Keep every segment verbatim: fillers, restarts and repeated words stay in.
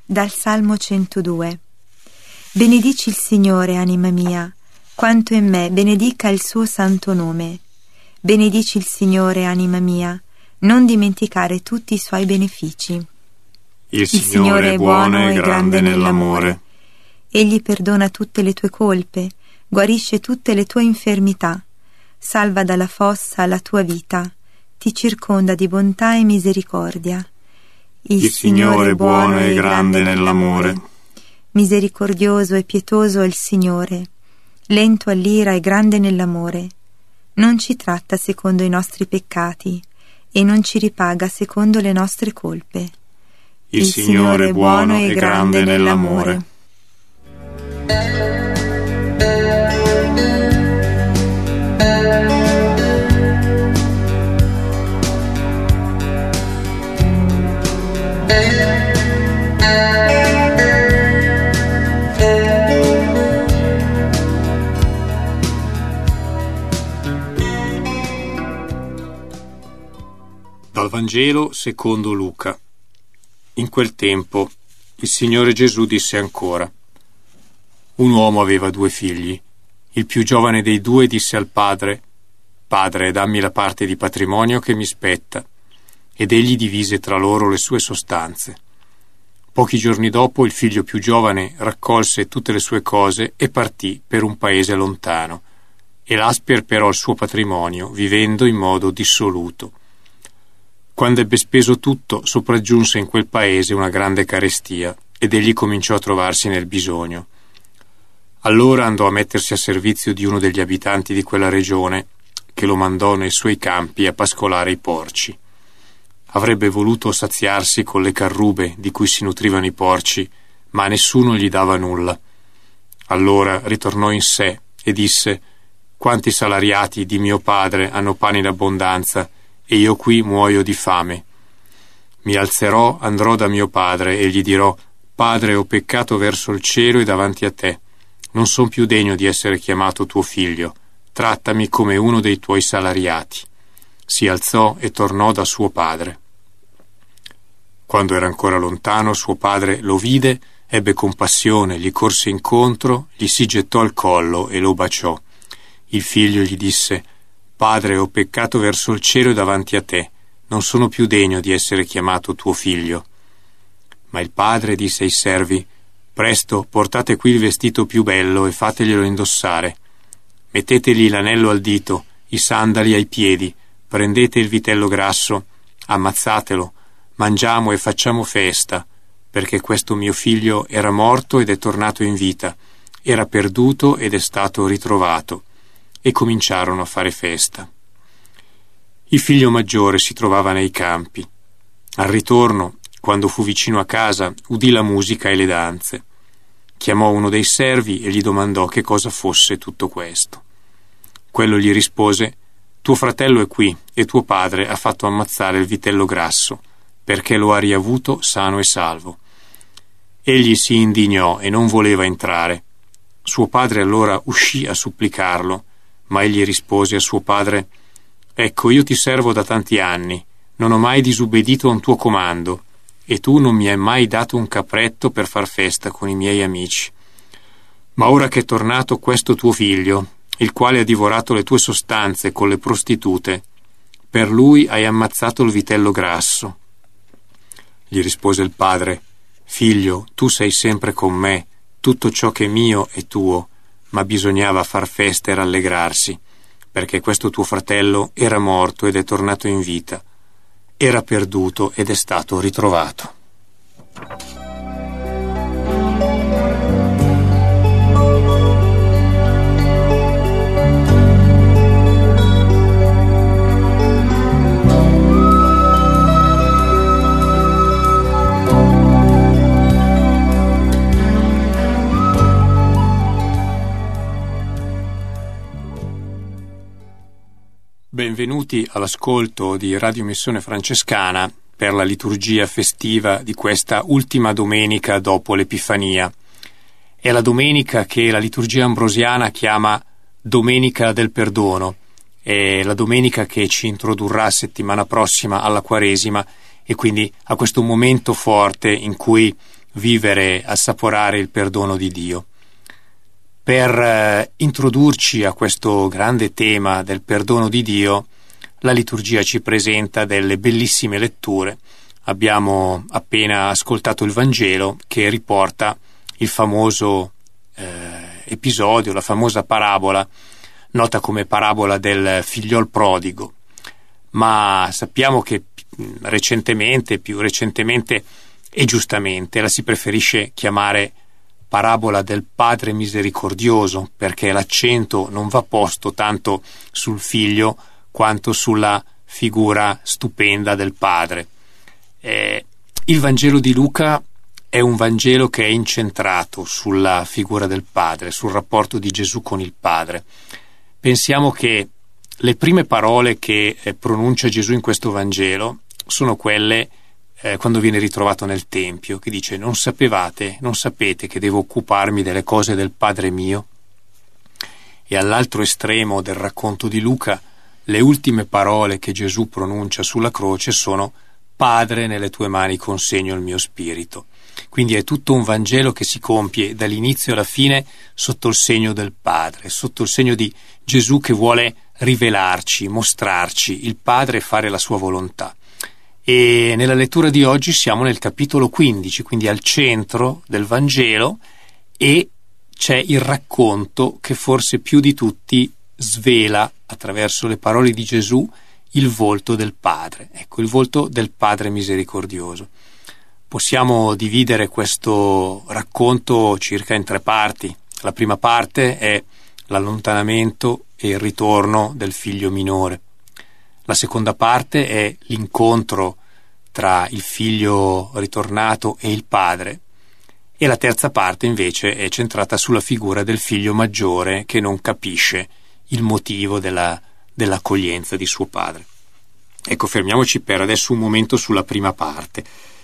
Dal Salmo centodue. Benedici il Signore, anima mia, quanto in me benedica il suo santo nome. Benedici il Signore, anima mia, non dimenticare tutti i suoi benefici. Il, il Signore è buono e grande nell'amore. Egli perdona tutte le tue colpe, guarisce tutte le tue infermità, salva dalla fossa la tua vita, ti circonda di bontà e misericordia. Il, il Signore è buono e grande nell'amore. Misericordioso e pietoso è il Signore, lento all'ira e grande nell'amore. Non ci tratta secondo i nostri peccati e non ci ripaga secondo le nostre colpe. Il, il Signore è buono e grande nell'amore. Dal Vangelo secondo Luca. In quel tempo il Signore Gesù disse ancora: un uomo aveva due figli. Il più giovane dei due disse al padre: Padre, dammi la parte di patrimonio che mi spetta. Ed egli divise tra loro le sue sostanze. Pochi giorni dopo il figlio più giovane raccolse tutte le sue cose e partì per un paese lontano, e là sperperò il suo patrimonio, vivendo in modo dissoluto. Quando ebbe speso tutto, sopraggiunse in quel paese una grande carestia, ed egli cominciò a trovarsi nel bisogno. Allora andò a mettersi a servizio di uno degli abitanti di quella regione, che lo mandò nei suoi campi a pascolare i porci. Avrebbe voluto saziarsi con le carrube di cui si nutrivano i porci, ma nessuno gli dava nulla. Allora ritornò in sé e disse: quanti salariati di mio padre hanno pane in abbondanza, e io qui muoio di fame. Mi alzerò, andrò da mio padre e gli dirò: Padre, ho peccato verso il cielo e davanti a te. Non son più degno di essere chiamato tuo figlio. Trattami come uno dei tuoi salariati. Si alzò e tornò da suo padre. Quando era ancora lontano, suo padre lo vide, ebbe compassione, gli corse incontro, gli si gettò al collo e lo baciò. Il figlio gli disse: Padre, ho peccato verso il cielo e davanti a te. Non sono più degno di essere chiamato tuo figlio. Ma il padre disse ai servi: Presto, portate qui il vestito più bello e fateglielo indossare. Mettetegli l'anello al dito, i sandali ai piedi, prendete il vitello grasso, ammazzatelo, mangiamo e facciamo festa, perché questo mio figlio era morto ed è tornato in vita, era perduto ed è stato ritrovato. E cominciarono a fare festa. Il figlio maggiore si trovava nei campi. Al ritorno, quando fu vicino a casa, udì la musica e le danze. Chiamò uno dei servi e gli domandò che cosa fosse tutto questo. Quello gli rispose: tuo fratello è qui e tuo padre ha fatto ammazzare il vitello grasso, perché lo ha riavuto sano e salvo. Egli si indignò e non voleva entrare. Suo padre allora uscì a supplicarlo, ma egli rispose a suo padre: ecco, io ti servo da tanti anni, non ho mai disubbidito a un tuo comando, e tu non mi hai mai dato un capretto per far festa con i miei amici. Ma ora che è tornato questo tuo figlio, il quale ha divorato le tue sostanze con le prostitute, per lui hai ammazzato il vitello grasso. Gli rispose il padre: figlio, tu sei sempre con me, tutto ciò che è mio è tuo, ma bisognava far festa e rallegrarsi, perché questo tuo fratello era morto ed è tornato in vita, era perduto ed è stato ritrovato. Benvenuti all'ascolto di Radio Missione Francescana per la liturgia festiva di questa ultima domenica dopo l'Epifania. È la domenica che la liturgia ambrosiana chiama Domenica del Perdono. È la domenica che ci introdurrà settimana prossima alla Quaresima, e quindi a questo momento forte in cui vivere, assaporare il perdono di Dio. Per eh, introdurci a questo grande tema del perdono di Dio, la liturgia ci presenta delle bellissime letture. Abbiamo appena ascoltato il Vangelo che riporta il famoso eh, episodio, la famosa parabola, nota come parabola del figliol prodigo. Ma sappiamo che recentemente, più recentemente e giustamente, la si preferisce chiamare parabola del Padre misericordioso, perché l'accento non va posto tanto sul figlio quanto sulla figura stupenda del Padre. Eh, il Vangelo di Luca è un Vangelo che è incentrato sulla figura del Padre, sul rapporto di Gesù con il Padre. Pensiamo che le prime parole che eh, pronuncia Gesù in questo Vangelo sono quelle eh, quando viene ritrovato nel Tempio, che dice: non sapevate, non sapete che devo occuparmi delle cose del Padre mio? E all'altro estremo del racconto di Luca, le ultime parole che Gesù pronuncia sulla croce sono: Padre, nelle tue mani consegno il mio spirito. Quindi è tutto un Vangelo che si compie dall'inizio alla fine sotto il segno del Padre, sotto il segno di Gesù che vuole rivelarci, mostrarci il Padre e fare la sua volontà. E nella lettura di oggi siamo nel capitolo quindici, quindi al centro del Vangelo, e c'è il racconto che forse più di tutti svela attraverso le parole di Gesù il volto del Padre, ecco, il volto del Padre misericordioso. Possiamo dividere questo racconto circa in tre parti. La prima parte è l'allontanamento e il ritorno del figlio minore. La seconda parte è l'incontro tra il figlio ritornato e il padre. E la terza parte invece è centrata sulla figura del figlio maggiore che non capisce il motivo della dell'accoglienza di suo padre. Ecco, fermiamoci per adesso un momento sulla prima parte.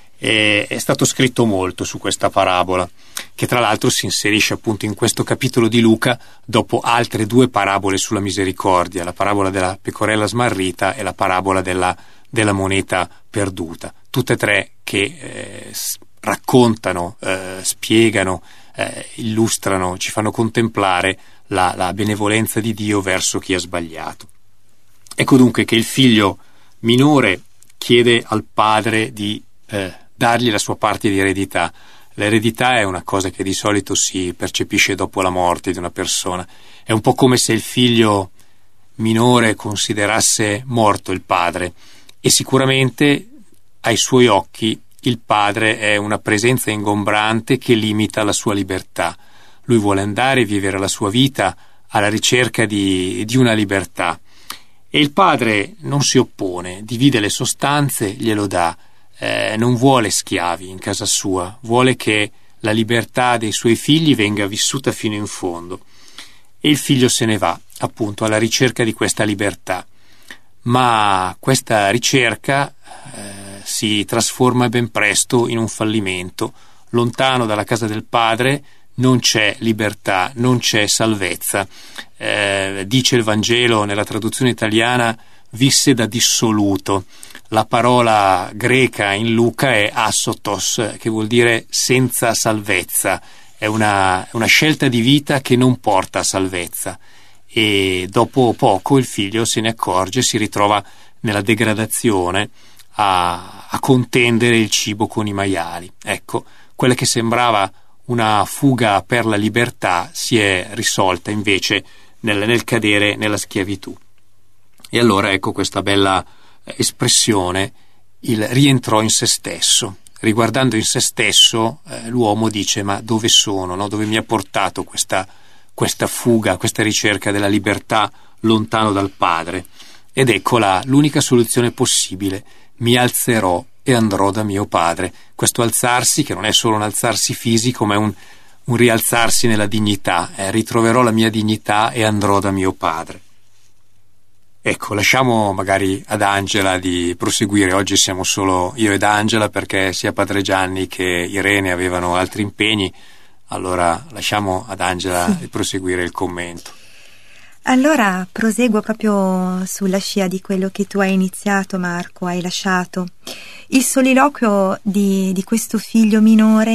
E è stato scritto molto su questa parabola, che tra l'altro si inserisce appunto in questo capitolo di Luca dopo altre due parabole sulla misericordia, la parabola della pecorella smarrita e la parabola della, della moneta perduta, tutte e tre che eh, raccontano, eh, spiegano, eh, illustrano, ci fanno contemplare la, la benevolenza di Dio verso chi ha sbagliato. Ecco dunque che il figlio minore chiede al padre di eh, dargli la sua parte di eredità. L'eredità è una cosa che di solito si percepisce dopo la morte di una persona. È un po' come se il figlio minore considerasse morto il padre, e sicuramente ai suoi occhi il padre è una presenza ingombrante che limita la sua libertà. Lui vuole andare e vivere la sua vita alla ricerca di, di una libertà. E il padre non si oppone, divide le sostanze, glielo dà, eh, non vuole schiavi in casa sua, vuole che la libertà dei suoi figli venga vissuta fino in fondo. E il figlio se ne va, appunto, alla ricerca di questa libertà. Ma questa ricerca eh, si trasforma ben presto in un fallimento. Lontano dalla casa del padre non c'è libertà, non c'è salvezza. Eh, dice il Vangelo nella traduzione italiana: visse da dissoluto. La parola greca in Luca è asotos, che vuol dire senza salvezza. È una, una scelta di vita che non porta a salvezza. E dopo poco il figlio se ne accorge, si ritrova nella degradazione a, a contendere il cibo con i maiali. Ecco, quella che sembrava una fuga per la libertà si è risolta invece nel, nel cadere nella schiavitù. E allora ecco questa bella espressione, il rientrò in se stesso. Riguardando in se stesso, eh, l'uomo dice: ma dove sono, no? Dove mi ha portato questa, questa fuga, questa ricerca della libertà lontano dal padre? Ed eccola l'unica soluzione possibile: mi alzerò e andrò da mio padre. Questo alzarsi, che non è solo un alzarsi fisico, ma è un, un rialzarsi nella dignità. Eh, ritroverò la mia dignità e andrò da mio padre. Ecco, lasciamo magari ad Angela di proseguire. Oggi siamo solo io ed Angela, perché sia Padre Gianni che Irene avevano altri impegni. Allora lasciamo ad Angela di proseguire il commento. Allora proseguo proprio sulla scia di quello che tu hai iniziato, Marco, hai lasciato. Il soliloquio di, di questo figlio minore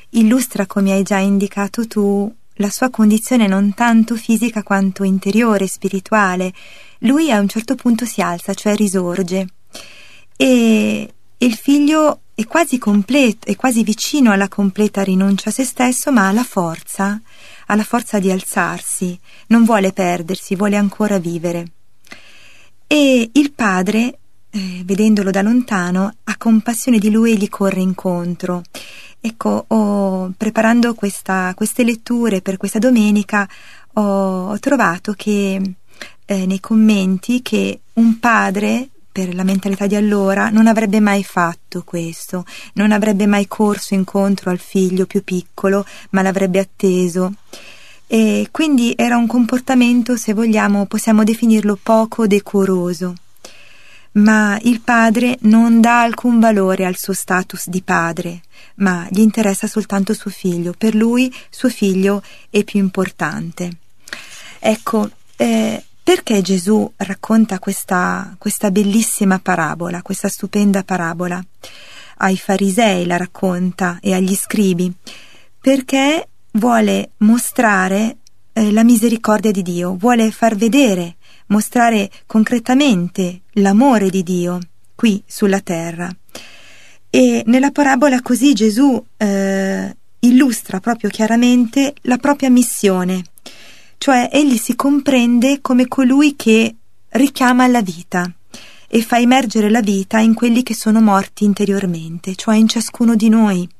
illustra, come hai già indicato tu, la sua condizione non tanto fisica quanto interiore, spirituale. Lui a un certo punto si alza, cioè risorge, e il figlio è quasi completo, è quasi vicino alla completa rinuncia a se stesso, ma ha la forza, ha la forza di alzarsi, non vuole perdersi, vuole ancora vivere. E il padre, eh, vedendolo da lontano, ha compassione di lui e gli corre incontro. Ecco, ho, preparando questa, queste letture per questa domenica, ho, ho trovato che eh, nei commenti che un padre, per la mentalità di allora, non avrebbe mai fatto questo, non avrebbe mai corso incontro al figlio più piccolo, ma l'avrebbe atteso. E quindi era un comportamento, se vogliamo, possiamo definirlo poco decoroso. Ma il padre non dà alcun valore al suo status di padre, ma gli interessa soltanto suo figlio. Per lui suo figlio è più importante. Ecco, eh, perché Gesù racconta questa, questa bellissima parabola, questa stupenda parabola? Ai farisei la racconta e agli scribi, perché vuole mostrare eh, la misericordia di Dio, vuole far vedere, mostrare concretamente l'amore di Dio qui sulla terra. E nella parabola così Gesù eh, illustra proprio chiaramente la propria missione, cioè egli si comprende come colui che richiama alla vita e fa emergere la vita in quelli che sono morti interiormente, cioè in ciascuno di noi.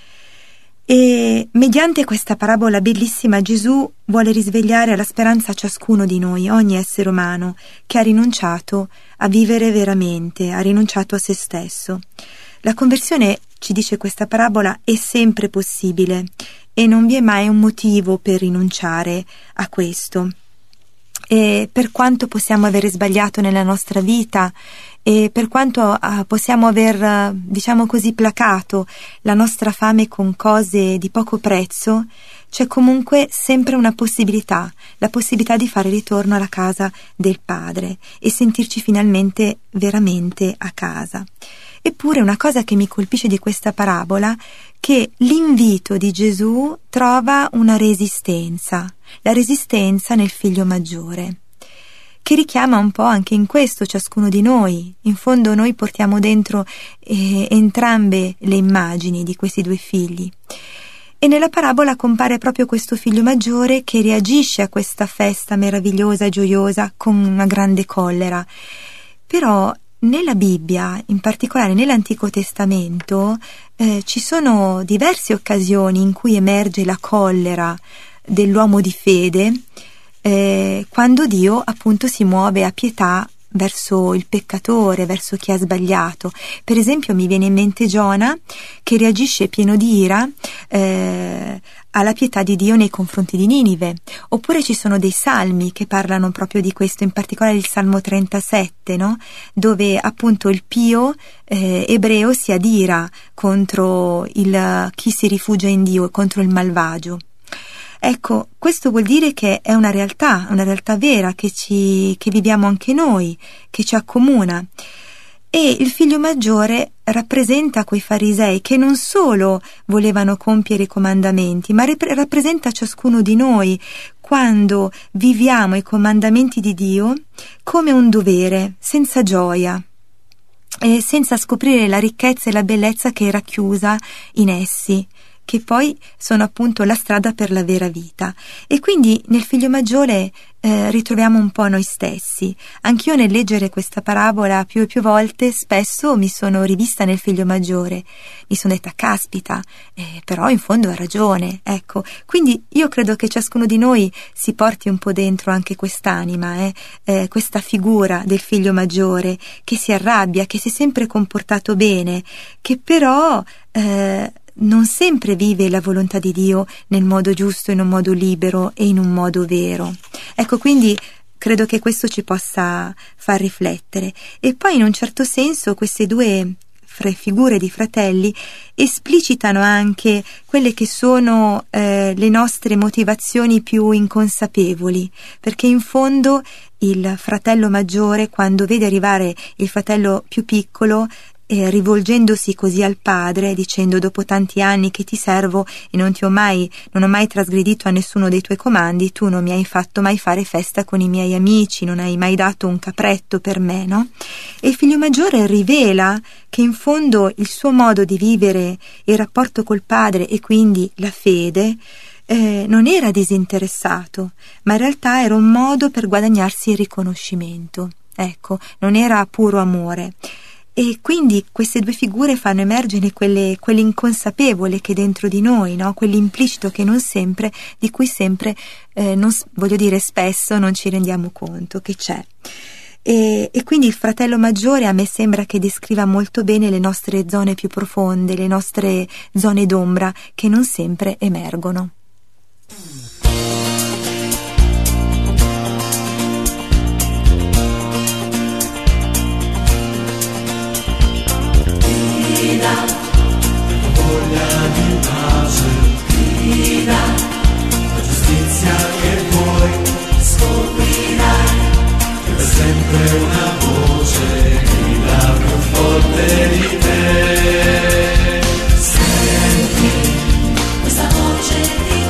E mediante questa parabola bellissima Gesù vuole risvegliare alla speranza ciascuno di noi, ogni essere umano che ha rinunciato a vivere veramente, ha rinunciato a se stesso. La conversione, ci dice questa parabola, è sempre possibile e non vi è mai un motivo per rinunciare a questo. E per quanto possiamo avere sbagliato nella nostra vita e per quanto uh, possiamo aver, uh, diciamo così, placato la nostra fame con cose di poco prezzo, c'è comunque sempre una possibilità, la possibilità di fare ritorno alla casa del Padre e sentirci finalmente veramente a casa. Eppure una cosa che mi colpisce di questa parabola, che l'invito di Gesù trova una resistenza, la resistenza nel figlio maggiore, che richiama un po' anche in questo ciascuno di noi. In fondo noi portiamo dentro eh, entrambe le immagini di questi due figli. E nella parabola compare proprio questo figlio maggiore che reagisce a questa festa meravigliosa e gioiosa con una grande collera. Però nella Bibbia, in particolare nell'Antico Testamento, eh, ci sono diverse occasioni in cui emerge la collera dell'uomo di fede, eh, quando Dio appunto si muove a pietà verso il peccatore, verso chi ha sbagliato. Per esempio mi viene in mente Giona, che reagisce pieno di ira eh, alla pietà di Dio nei confronti di Ninive. Oppure ci sono dei salmi che parlano proprio di questo, in particolare il Salmo trentasette, no? Dove appunto il pio eh, ebreo si adira contro il chi si rifugia in Dio, contro il malvagio. Ecco, questo vuol dire che è una realtà, una realtà vera che ci che viviamo anche noi, che ci accomuna. E il figlio maggiore rappresenta quei farisei che non solo volevano compiere i comandamenti, ma rep- rappresenta ciascuno di noi quando viviamo i comandamenti di Dio come un dovere, senza gioia, e senza scoprire la ricchezza e la bellezza che è racchiusa in essi, che poi sono appunto la strada per la vera vita. E quindi nel figlio maggiore eh, ritroviamo un po' noi stessi. Anch'io nel leggere questa parabola più e più volte spesso mi sono rivista nel figlio maggiore, mi sono detta caspita, eh, però in fondo ha ragione, ecco. Quindi io credo che ciascuno di noi si porti un po' dentro anche quest'anima, eh, eh, questa figura del figlio maggiore che si arrabbia, che si è sempre comportato bene, che però eh, non sempre vive la volontà di Dio nel modo giusto, in un modo libero e in un modo vero. Ecco, quindi credo che questo ci possa far riflettere. E poi in un certo senso queste due figure di fratelli esplicitano anche quelle che sono eh, le nostre motivazioni più inconsapevoli, perché in fondo il fratello maggiore, quando vede arrivare il fratello più piccolo, e rivolgendosi così al padre, dicendo: dopo tanti anni che ti servo e non ti ho mai, non ho mai trasgredito a nessuno dei tuoi comandi, tu non mi hai fatto mai fare festa con i miei amici, non hai mai dato un capretto per me, no? E il figlio maggiore rivela che in fondo il suo modo di vivere il rapporto col padre e quindi la fede eh, non era disinteressato, ma in realtà era un modo per guadagnarsi il riconoscimento. Ecco, non era puro amore. E quindi queste due figure fanno emergere quelle, quell'inconsapevole che è dentro di noi, no? Quell'implicito che non sempre, di cui sempre, eh, non, voglio dire spesso, non ci rendiamo conto che c'è. E, e quindi il fratello maggiore a me sembra che descriva molto bene le nostre zone più profonde, le nostre zone d'ombra che non sempre emergono. Voglia di pace, grida la giustizia che vuoi, scoprirai che c'è sempre una voce, grida più forte di te. Senti questa voce di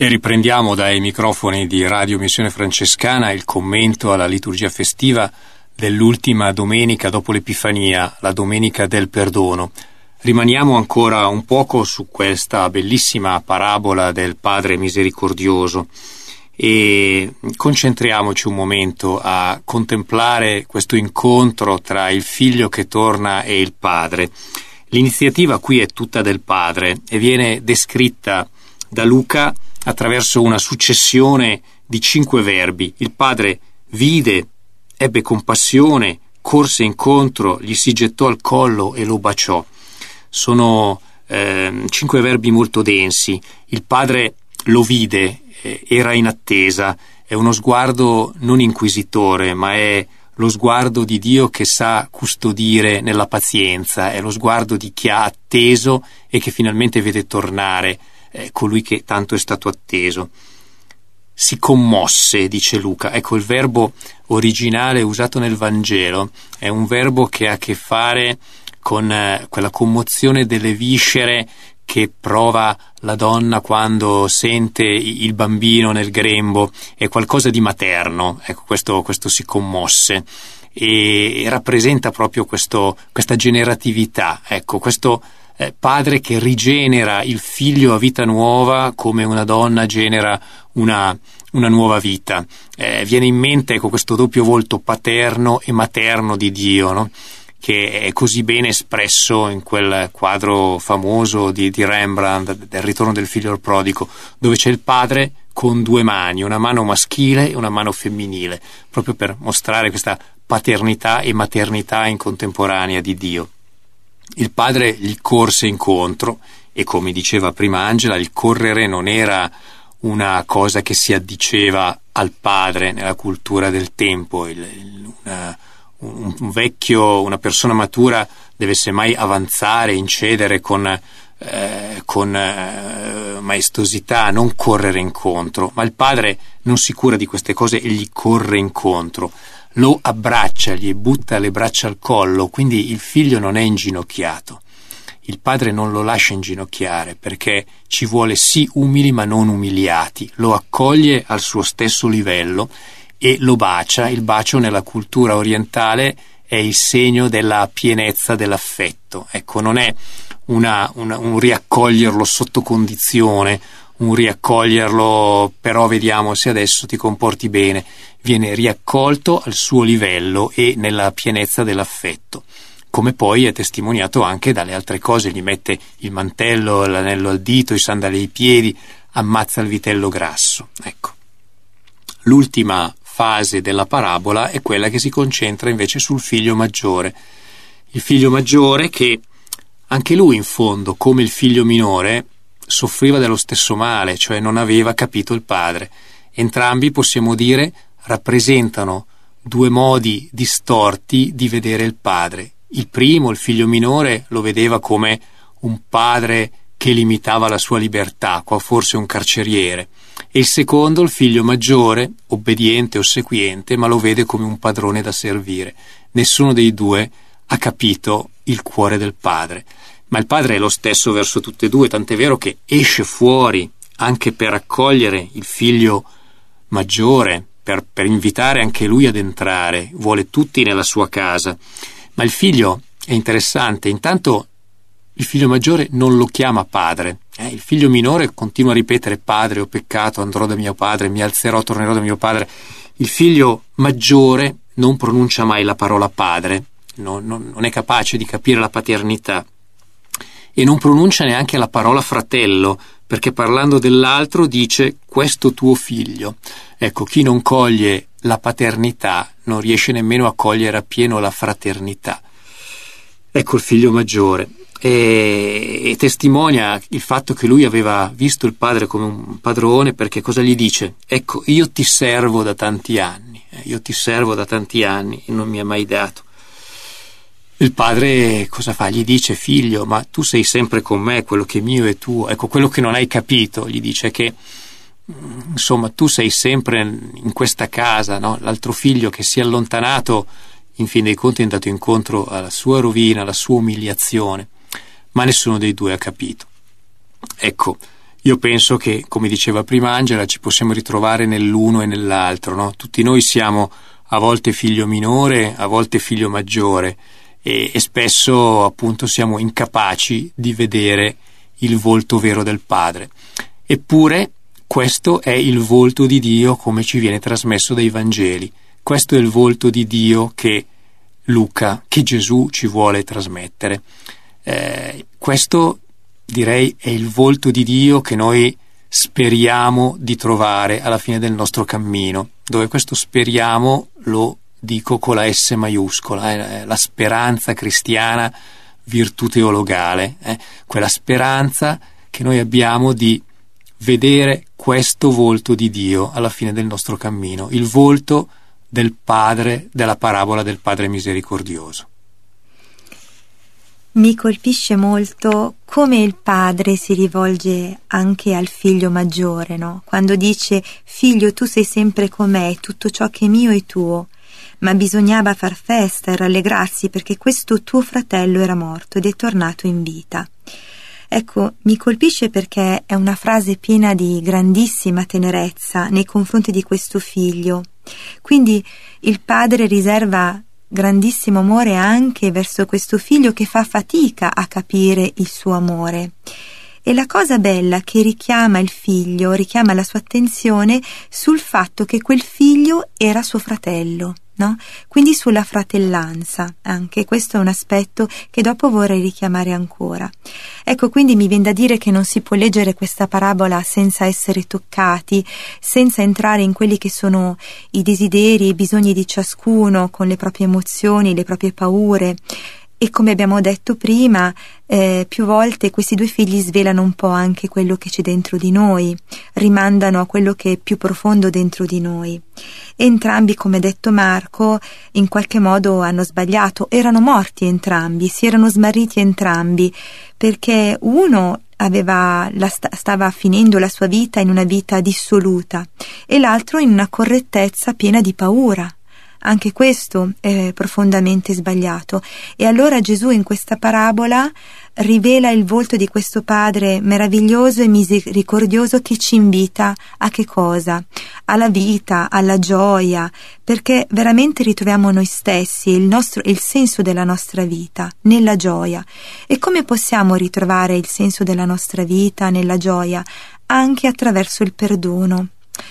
E riprendiamo dai microfoni di Radio Missione Francescana il commento alla liturgia festiva dell'ultima domenica dopo l'Epifania, la Domenica del Perdono. Rimaniamo ancora un poco su questa bellissima parabola del Padre misericordioso e concentriamoci un momento a contemplare questo incontro tra il figlio che torna e il padre. L'iniziativa qui è tutta del padre e viene descritta da Luca attraverso una successione di cinque verbi. Il padre vide, ebbe compassione, corse incontro, gli si gettò al collo e lo baciò. Sono eh, cinque verbi molto densi. Il padre lo vide, eh, era in attesa. È uno sguardo non inquisitore, ma è lo sguardo di Dio che sa custodire nella pazienza. È lo sguardo di chi ha atteso e che finalmente vede tornare eh, colui che tanto è stato atteso. Si commosse, dice Luca. Ecco, il verbo originale usato nel Vangelo è un verbo che ha a che fare con eh, quella commozione delle viscere che prova la donna quando sente il bambino nel grembo. È qualcosa di materno. Ecco, questo, questo si commosse e, e rappresenta proprio questo, questa generatività. Ecco, questo eh, padre che rigenera il figlio a vita nuova come una donna genera una, una nuova vita. Eh, viene in mente, ecco, questo doppio volto paterno e materno di Dio, no? Che è così bene espresso in quel quadro famoso di, di Rembrandt, del ritorno del figlio prodigo, dove c'è il padre con due mani, una mano maschile e una mano femminile, proprio per mostrare questa paternità e maternità in contemporanea di Dio. Il padre gli corse incontro e, come diceva prima Angela, il correre non era una cosa che si addiceva al padre nella cultura del tempo. Il, il, una, un, un vecchio, una persona matura deve semmai avanzare, incedere con, eh, con eh, maestosità, non correre incontro. Ma il padre non si cura di queste cose e gli corre incontro. Lo abbraccia, gli butta le braccia al collo, quindi il figlio non è inginocchiato. Il padre non lo lascia inginocchiare perché ci vuole sì umili ma non umiliati. Lo accoglie al suo stesso livello e lo bacia. Il bacio nella cultura orientale è il segno della pienezza dell'affetto. Ecco, non è una, una, un riaccoglierlo sotto condizione, un riaccoglierlo però vediamo se adesso ti comporti bene. Viene riaccolto al suo livello e nella pienezza dell'affetto, come poi è testimoniato anche dalle altre cose. Gli mette il mantello, l'anello al dito, i sandali ai piedi, ammazza il vitello grasso. Ecco. L'ultima fase della parabola è quella che si concentra invece sul figlio maggiore. Il figlio maggiore che anche lui in fondo, come il figlio minore, soffriva dello stesso male, cioè non aveva capito il padre. Entrambi, possiamo dire, rappresentano due modi distorti di vedere il padre. Il primo, il figlio minore, lo vedeva come un padre che limitava la sua libertà, qua forse un carceriere, e il secondo, il figlio maggiore, obbediente, ossequiente, ma lo vede come un padrone da servire. Nessuno dei due ha capito il cuore del padre, ma il padre è lo stesso verso tutte e due, tant'è vero che esce fuori anche per accogliere il figlio maggiore, Per, per invitare anche lui ad entrare, vuole tutti nella sua casa. Ma il figlio è interessante, intanto il figlio maggiore non lo chiama padre, eh? Il figlio minore continua a ripetere: padre, ho peccato, andrò da mio padre, mi alzerò, tornerò da mio padre. Il figlio maggiore non pronuncia mai la parola padre, non, non, non è capace di capire la paternità e non pronuncia neanche la parola fratello, perché parlando dell'altro dice questo tuo figlio. Ecco, chi non coglie la paternità non riesce nemmeno a cogliere appieno la fraternità. Ecco il figlio maggiore e, e testimonia il fatto che lui aveva visto il padre come un padrone, perché cosa gli dice? Ecco, io ti servo da tanti anni, eh, io ti servo da tanti anni e non mi ha mai dato. Il padre cosa fa? Gli dice: figlio, ma tu sei sempre con me, quello che è mio è tuo. Ecco, quello che non hai capito, gli dice che insomma tu sei sempre in questa casa, no? L'altro figlio che si è allontanato, in fin dei conti è andato incontro alla sua rovina, alla sua umiliazione, ma nessuno dei due ha capito. Ecco, io penso che, come diceva prima Angela, ci possiamo ritrovare nell'uno e nell'altro, no? Tutti noi siamo a volte figlio minore, a volte figlio maggiore, e, e spesso appunto siamo incapaci di vedere il volto vero del Padre. Eppure questo è il volto di Dio come ci viene trasmesso dai Vangeli. Questo è il volto di Dio che Luca, che Gesù ci vuole trasmettere. Eh, questo direi è il volto di Dio che noi speriamo di trovare alla fine del nostro cammino, dove questo speriamo lo dico con la S maiuscola, eh, la speranza cristiana, virtù teologale, eh, quella speranza che noi abbiamo di vedere questo volto di Dio alla fine del nostro cammino, il volto del Padre, della parabola del Padre misericordioso. Mi colpisce molto come il padre si rivolge anche al figlio maggiore, no? Quando dice: figlio, tu sei sempre con me, tutto ciò che è mio è tuo, ma bisognava far festa e rallegrarsi perché questo tuo fratello era morto ed è tornato in vita. Ecco, mi colpisce perché è una frase piena di grandissima tenerezza nei confronti di questo figlio. Quindi il padre riserva grandissimo amore anche verso questo figlio che fa fatica a capire il suo amore. E la cosa bella che richiama il figlio, richiama la sua attenzione sul fatto che quel figlio era suo fratello, no? Quindi sulla fratellanza. Anche questo è un aspetto che dopo vorrei richiamare ancora. Ecco, quindi mi viene da dire che non si può leggere questa parabola senza essere toccati, senza entrare in quelli che sono i desideri e i bisogni di ciascuno, con le proprie emozioni, le proprie paure. E come abbiamo detto prima, eh, più volte questi due figli svelano un po' anche quello che c'è dentro di noi, rimandano a quello che è più profondo dentro di noi. E entrambi, come ha detto Marco, in qualche modo hanno sbagliato, erano morti entrambi, si erano smarriti entrambi, perché uno aveva la st- stava finendo la sua vita in una vita dissoluta e l'altro in una correttezza piena di paura. Anche questo è profondamente sbagliato. E allora Gesù in questa parabola rivela il volto di questo Padre meraviglioso e misericordioso che ci invita a che cosa? Alla vita, alla gioia, perché veramente ritroviamo noi stessi e il nostro, il senso della nostra vita nella gioia. E come possiamo ritrovare il senso della nostra vita nella gioia? Anche attraverso il perdono.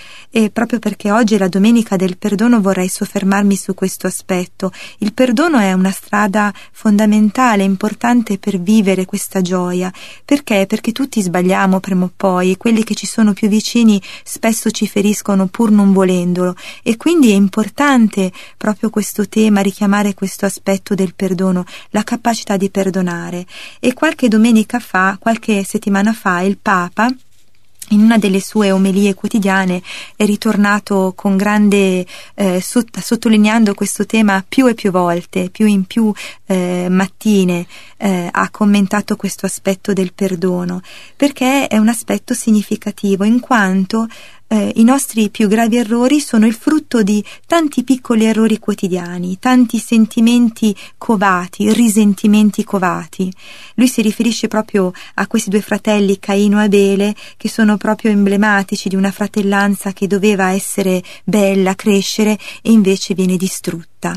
E proprio perché oggi è la domenica del perdono vorrei soffermarmi su questo aspetto. Il perdono è una strada fondamentale, importante per vivere questa gioia. Perché? Perché tutti sbagliamo prima o poi e quelli che ci sono più vicini spesso ci feriscono pur non volendolo, e quindi è importante proprio questo tema, richiamare questo aspetto del perdono, la capacità di perdonare. E qualche domenica fa, qualche settimana fa, il Papa in una delle sue omelie quotidiane è ritornato con grande eh, sott- sottolineando questo tema più e più volte, più in più eh, mattine eh, ha commentato questo aspetto del perdono, perché è un aspetto significativo, in quanto eh, i nostri più gravi errori sono il frutto di tanti piccoli errori quotidiani, tanti sentimenti covati, risentimenti covati. Lui si riferisce proprio a questi due fratelli, Caino e Abele, che sono proprio emblematici di una fratellanza che doveva essere bella, crescere, e invece viene distrutta.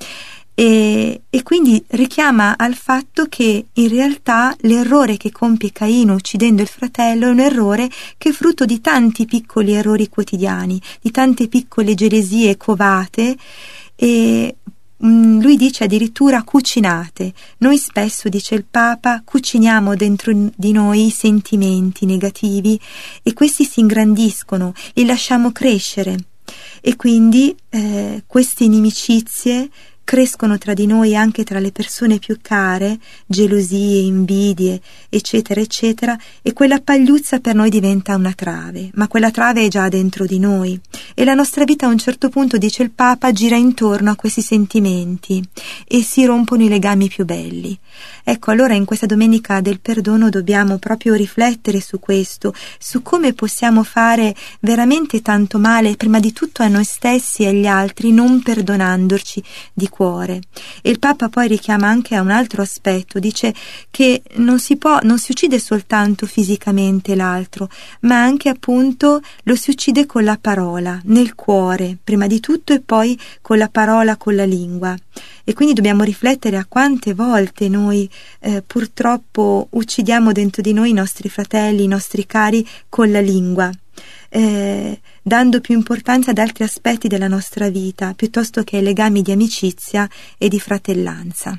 E, e quindi richiama al fatto che in realtà l'errore che compie Caino uccidendo il fratello è un errore che è frutto di tanti piccoli errori quotidiani, di tante piccole gelosie covate, e mh, lui dice addirittura cucinate. Noi spesso, dice il Papa, cuciniamo dentro di noi i sentimenti negativi e questi si ingrandiscono, li lasciamo crescere, e quindi eh, queste inimicizie crescono tra di noi, anche tra le persone più care, gelosie, invidie, eccetera, eccetera, e quella pagliuzza per noi diventa una trave, ma quella trave è già dentro di noi, e la nostra vita a un certo punto, dice il Papa, gira intorno a questi sentimenti e si rompono i legami più belli. Ecco, allora in questa domenica del perdono dobbiamo proprio riflettere su questo, su come possiamo fare veramente tanto male, prima di tutto a noi stessi e agli altri, non perdonandoci di cuore. E il Papa poi richiama anche a un altro aspetto, dice che non si può, non si uccide soltanto fisicamente l'altro, ma anche appunto lo si uccide con la parola, nel cuore, prima di tutto, e poi con la parola, con la lingua. E quindi dobbiamo riflettere a quante volte noi eh, purtroppo uccidiamo dentro di noi i nostri fratelli, i nostri cari con la lingua, eh, dando più importanza ad altri aspetti della nostra vita piuttosto che ai legami di amicizia e di fratellanza.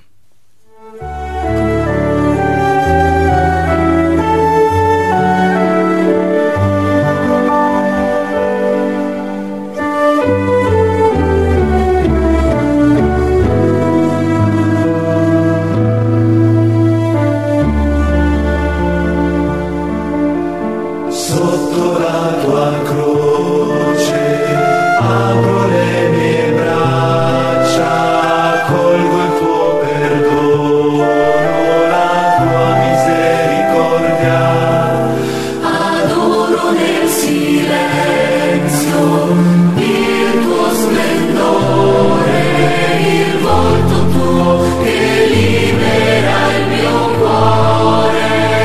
Sotto la tua croce apro le mie braccia, colgo il tuo perdono, la tua misericordia, adoro nel silenzio il tuo splendore, il volto tuo che libera il mio cuore.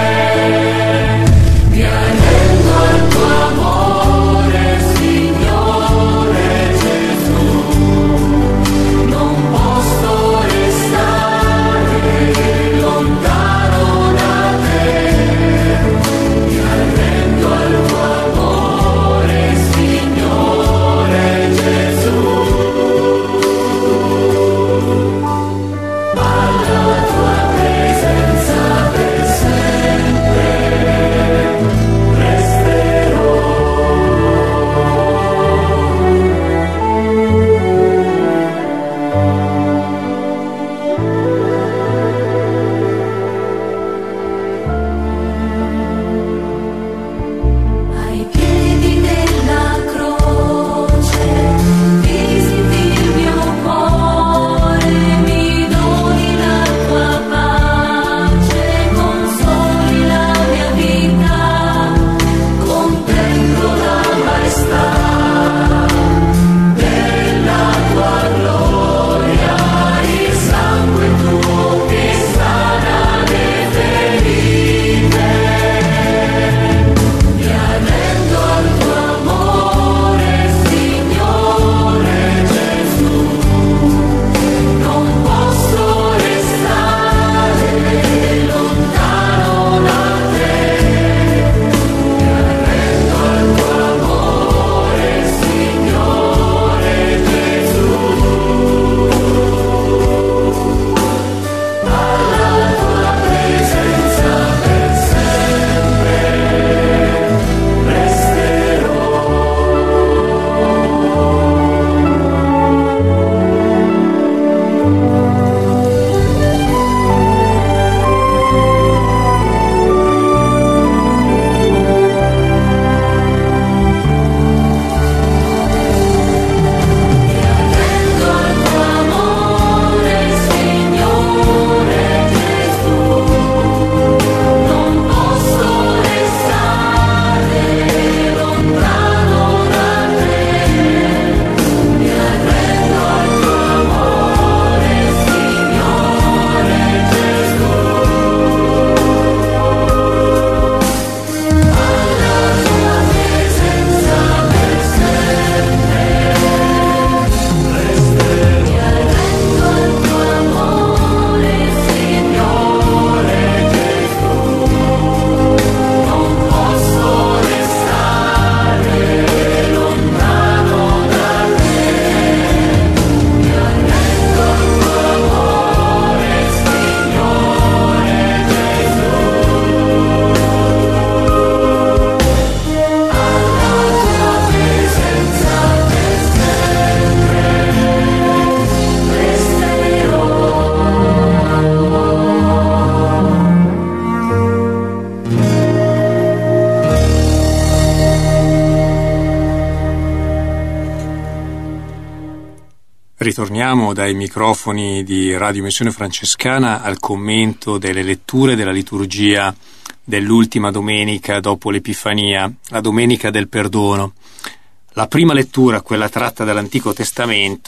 Ritorniamo dai microfoni di Radio Missione Francescana al commento delle letture della liturgia dell'ultima domenica dopo l'Epifania, la Domenica del Perdono. La prima lettura, quella tratta dall'Antico Testamento,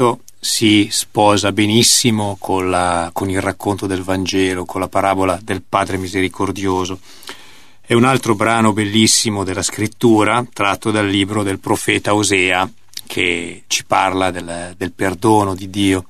si sposa benissimo con, la, con il racconto del Vangelo, con la parabola del Padre misericordioso. È un altro brano bellissimo della scrittura, tratto dal libro del profeta Osea, che ci parla del, del perdono di Dio.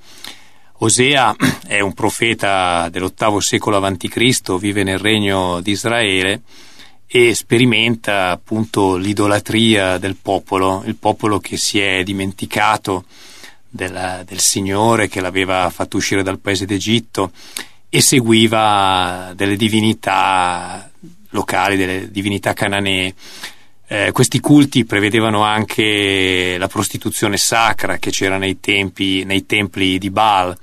Osea è un profeta dell'ottavo secolo avanti Cristo, vive nel regno di Israele e sperimenta appunto l'idolatria del popolo, il popolo che si è dimenticato della, del Signore che l'aveva fatto uscire dal paese d'Egitto e seguiva delle divinità locali, delle divinità cananee. Eh, questi culti prevedevano anche la prostituzione sacra che c'era nei tempi, nei templi di Baal.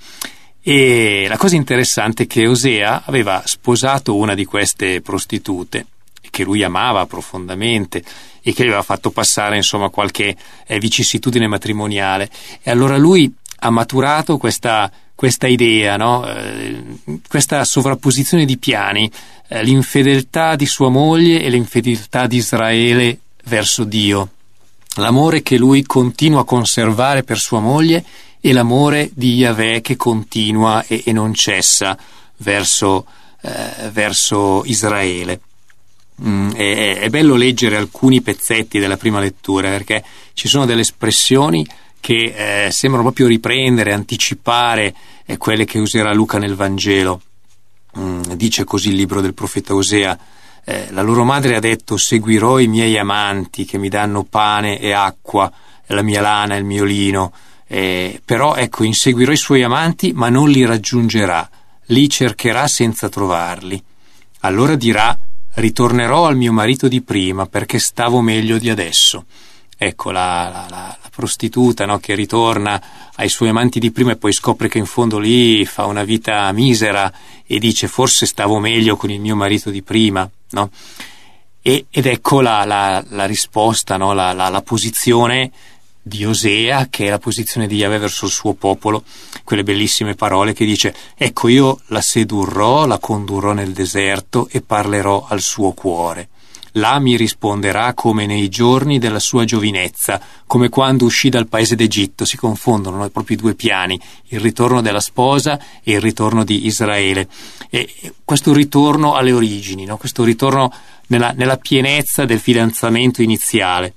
E la cosa interessante è che Osea aveva sposato una di queste prostitute che lui amava profondamente e che gli aveva fatto passare insomma qualche eh, vicissitudine matrimoniale, e allora lui ha maturato questa, questa idea, no? eh, questa sovrapposizione di piani, eh, l'infedeltà di sua moglie e l'infedeltà di Israele verso Dio, l'amore che lui continua a conservare per sua moglie e l'amore di Yahweh che continua e, e non cessa verso, eh, verso Israele. Mm, è, è bello leggere alcuni pezzetti della prima lettura, perché ci sono delle espressioni che eh, sembrano proprio riprendere, anticipare eh, quelle che userà Luca nel Vangelo. Mm, dice così il libro del profeta Osea: eh, la loro madre ha detto: seguirò i miei amanti che mi danno pane e acqua, la mia lana e il mio lino, eh, però ecco, inseguirò i suoi amanti ma non li raggiungerà, li cercherà senza trovarli. Allora dirà: ritornerò al mio marito di prima perché stavo meglio di adesso. Ecco la, la, la, la prostituta, no, che ritorna ai suoi amanti di prima e poi scopre che in fondo lì fa una vita misera e dice: forse stavo meglio con il mio marito di prima, no? E, ed ecco la, la, la risposta, no? la, la, la posizione di Osea, che è la posizione di Yahweh verso il suo popolo, quelle bellissime parole che dice: ecco, io la sedurrò, la condurrò nel deserto e parlerò al suo cuore. Là mi risponderà come nei giorni della sua giovinezza, come quando uscì dal paese d'Egitto. Si confondono, no? Proprio i due piani, il ritorno della sposa e il ritorno di Israele. E questo ritorno alle origini, no? Questo ritorno nella, nella pienezza del fidanzamento iniziale.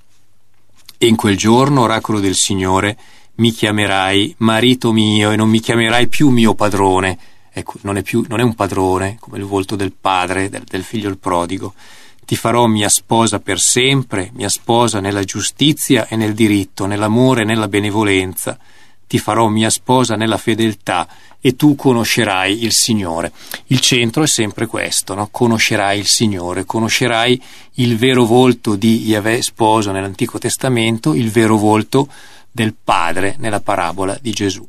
E in quel giorno, oracolo del Signore, mi chiamerai marito mio e non mi chiamerai più mio padrone. Ecco, non è più, non è un padrone come il volto del padre, del, del figlio il prodigo. Ti farò mia sposa per sempre, mia sposa nella giustizia e nel diritto, nell'amore e nella benevolenza. Ti farò mia sposa nella fedeltà e tu conoscerai il Signore. Il centro è sempre questo, no? Conoscerai il Signore, conoscerai il vero volto di Yahweh sposo nell'Antico Testamento, il vero volto del Padre nella parabola di Gesù.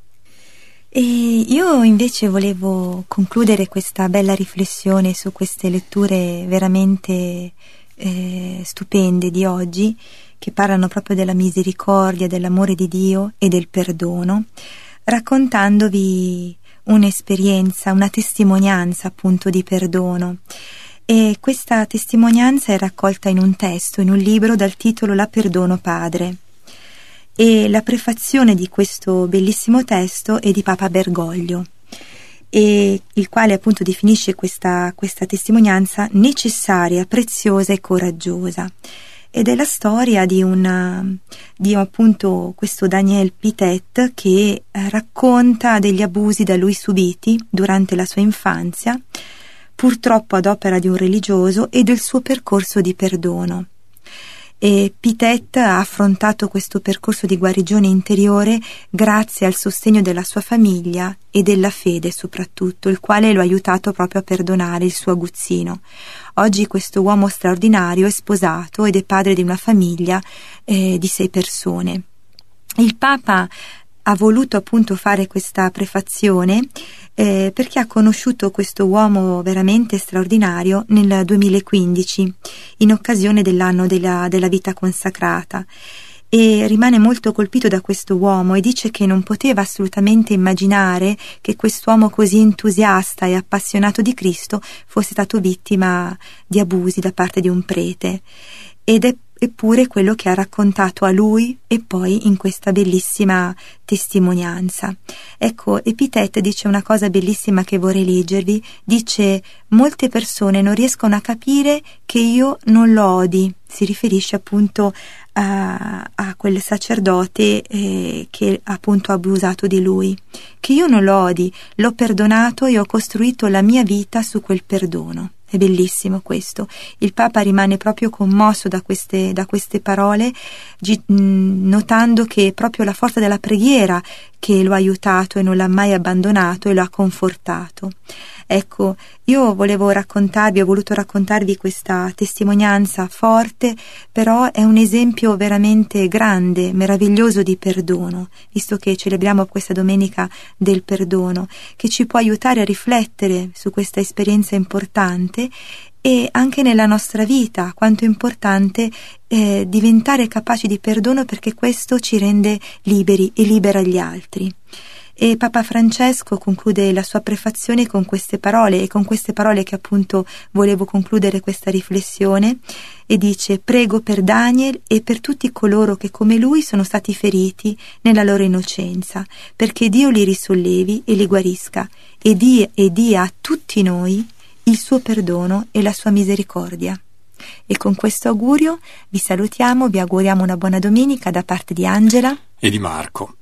E io invece volevo concludere questa bella riflessione su queste letture veramente eh, stupende di oggi, che parlano proprio della misericordia, dell'amore di Dio e del perdono, raccontandovi un'esperienza, una testimonianza appunto di perdono. E questa testimonianza è raccolta in un testo, in un libro dal titolo La perdono Padre. E la prefazione di questo bellissimo testo è di Papa Bergoglio, e il quale appunto definisce questa, questa testimonianza necessaria, preziosa e coraggiosa. Ed è la storia di una di appunto questo Daniel Pitet che racconta degli abusi da lui subiti durante la sua infanzia, purtroppo ad opera di un religioso, e del suo percorso di perdono. E Pitet ha affrontato questo percorso di guarigione interiore grazie al sostegno della sua famiglia e della fede soprattutto, il quale lo ha aiutato proprio a perdonare il suo aguzzino. Oggi questo uomo straordinario è sposato ed è padre di una famiglia eh, di sei persone. Il Papa ha voluto appunto fare questa prefazione eh, perché ha conosciuto questo uomo veramente straordinario nel duemilaquindici, in occasione dell'anno della, della vita consacrata, e rimane molto colpito da questo uomo e dice che non poteva assolutamente immaginare che quest'uomo così entusiasta e appassionato di Cristo fosse stato vittima di abusi da parte di un prete. Ed è eppure quello che ha raccontato a lui e poi in questa bellissima testimonianza. Ecco, Epitete dice una cosa bellissima che vorrei leggervi, dice: molte persone non riescono a capire che io non lo odi. Si riferisce appunto a, a quel sacerdote eh, che appunto ha abusato di lui, che io non lo odi, l'ho perdonato e ho costruito la mia vita su quel perdono. È bellissimo questo. Il Papa rimane proprio commosso da queste, da queste parole, gi- notando che è proprio la forza della preghiera che lo ha aiutato e non l'ha mai abbandonato e lo ha confortato. Ecco, io volevo raccontarvi, ho voluto raccontarvi questa testimonianza forte, però è un esempio veramente grande, meraviglioso di perdono, visto che celebriamo questa domenica del perdono, che ci può aiutare a riflettere su questa esperienza importante e anche nella nostra vita, quanto è importante eh, diventare capaci di perdono, perché questo ci rende liberi e libera gli altri. E Papa Francesco conclude la sua prefazione con queste parole, e con queste parole che appunto volevo concludere questa riflessione, e dice: prego per Daniel e per tutti coloro che come lui sono stati feriti nella loro innocenza, perché Dio li risollevi e li guarisca e dia, e dia a tutti noi il suo perdono e la sua misericordia. E con questo augurio vi salutiamo, vi auguriamo una buona domenica da parte di Angela e di Marco.